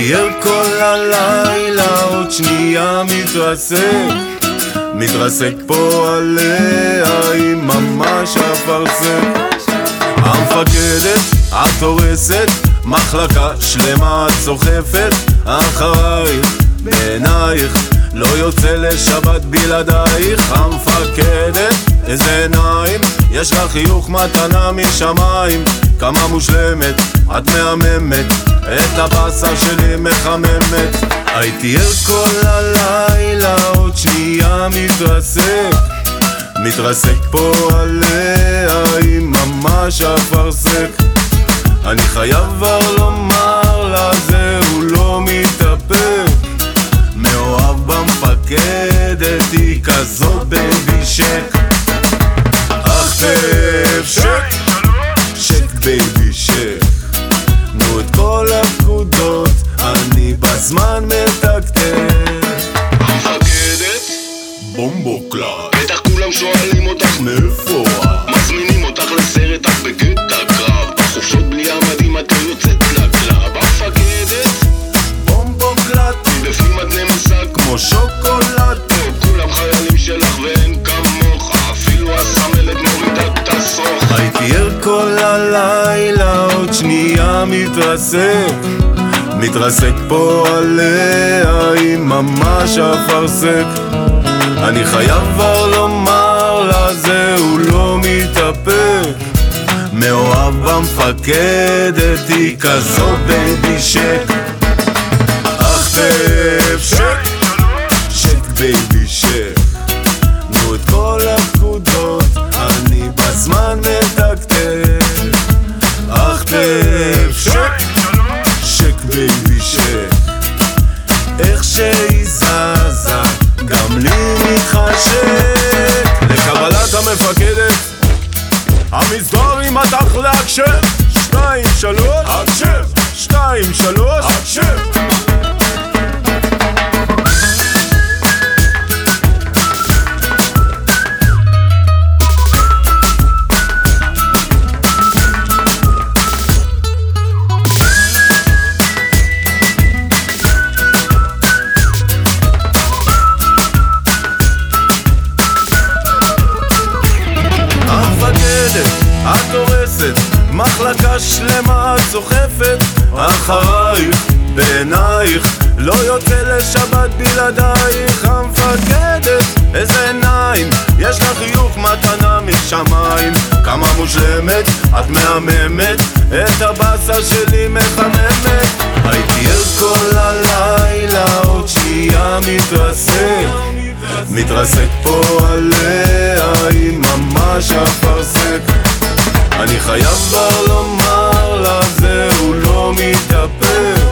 ער כל הלילה, עוד שנייה מתרסק פה עליה, היא ממש אפרסק. המפקדת, את הורסת, מחלקה שלמה את סוחפת, אחרייך, בעינייך, לא יוצא לשבת בלעדייך. המפקדת, איזה עיניים, יש לך חיוך מתנה משמיים, כמה מושלמת, את מהממת, את הבשר שלי מחממת. הייתי ער כל הלילה, עוד שנייה מתרסק פה עליה, היא ממש אפרסק. אני חייב כבר לומר לה, זהו לא מתאפק, מאוהב במפקדת, היא כזאת בייבי שק. אך תף שק, שק בייבי שק, נו את כל הפקודות, אני בזמן מתקתק. המפקדת, בומבוקלט, בטח כולם שואלים אותך מאיפה את? מזמינים אותך לסרט, את בקטע קרב, בחופשות בלי המדים את לא יוצאת לקלאב. המפקדת, בומבוקלט, בפנים את נמסה כמו שוקולד, כולם חיילים שלך ואין כמוך, אפילו הסמלת מורידה את הסוך. הייתי ער כל הלילה, עוד שנייה מתרסק פה עליה, היא ממש אפרסק. אני חייב כבר לומר לה, זהו לא מתאפק, מאוהב במפקדת, היא כזאת בייבי שק. אך תף שק, שק בייבי שק, נו את כל הפקודות, אני בזמן מתקתק. אך תף שק, שק בייבי שק, איך שהיא זזה, גם לי מתחשק. לקבלת המפקדת, המסדור עם הדח להקשב, 2, 3, הקשב, 2, 3, הקשב. את הורסת, מחלקה שלמה את סוחפת, אחרייך, בעינייך, לא יוצא לשבת בלעדייך. המפקדת, איזה עיניים, יש לך חיוך מתנה משמיים, כמה מושלמת, את מהממת, את הבשר שלי מחממת. הייתי ער כל הלילה, עוד שנייה מתרסק פה עליה, היא ממש אפרסק. אני חייב כבר לומר לה, זהו לא מתאפק,